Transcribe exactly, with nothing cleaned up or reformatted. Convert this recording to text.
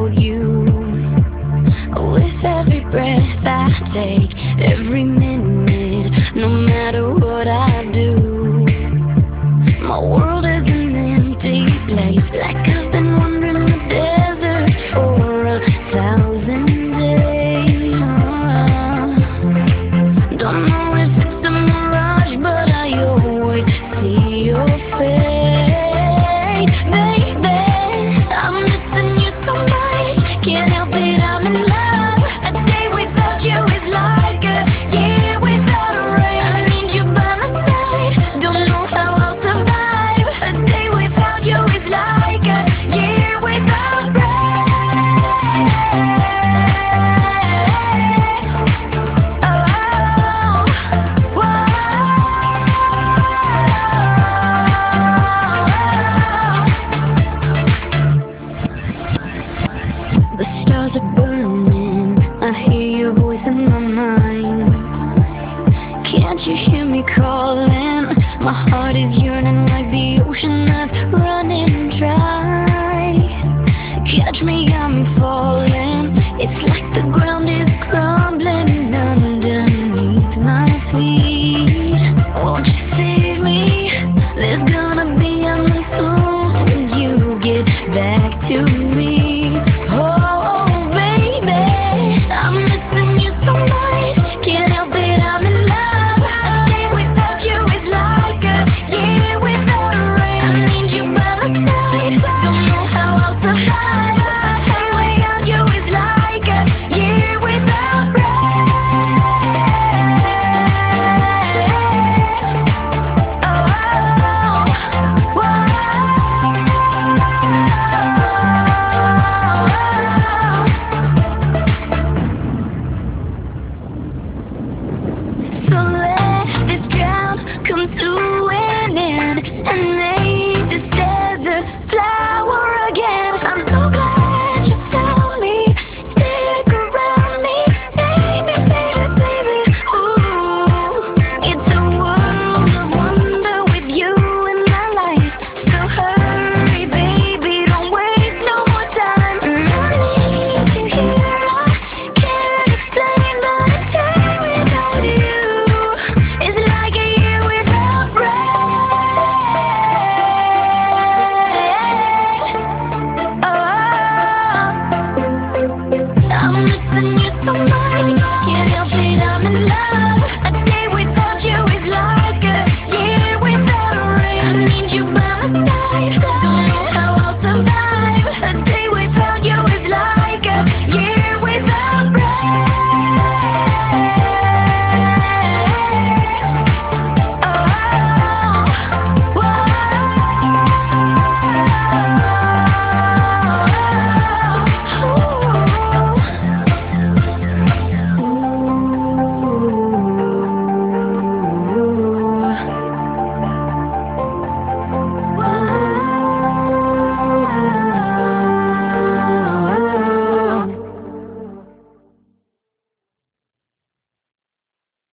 about you. With every breath I take, every minute, no matter what I do, my world is an empty place, like I've been wandering the desert for a thousand days. Don't know if it's a mirage, but I always see your face, baby. I'm missing you so much, can't help it, I'm in love. A day without you is like a year without a rain. I need you by my side, don't know how I'll survive. A day without you is like a year without rain. Oh, whoa. The stars are burning, I hear your voice in my mind. Can't you hear me calling? My heart is yearning like the ocean that's running dry. Catch me, got me falling. It's like the ground is crumbling underneath my feet. Won't you save me? There's